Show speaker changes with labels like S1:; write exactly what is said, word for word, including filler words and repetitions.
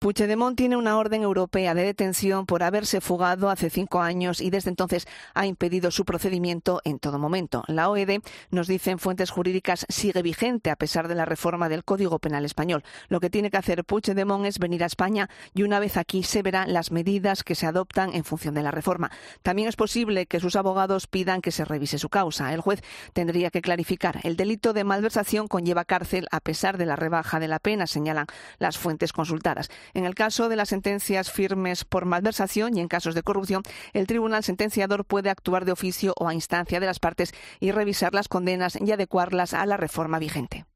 S1: Puigdemont tiene una orden europea de detención por haberse fugado hace cinco años y desde entonces ha impedido su procedimiento en todo momento. La O E D, nos dicen fuentes jurídicas, sigue vigente a pesar de la reforma del Código Penal español. Lo que tiene que hacer Puigdemont es venir a España y una vez aquí se verán las medidas que se adoptan en función de la reforma. También es posible que sus abogados pidan que se revise su causa. El juez tendría que clarificar. El delito de malversación conlleva cárcel a pesar de la rebaja de la pena, señalan las fuentes consultadas. En el caso de las sentencias firmes por malversación y en casos de corrupción, el tribunal sentenciador puede actuar de oficio o a instancia de las partes y revisar las condenas y adecuarlas a la reforma vigente.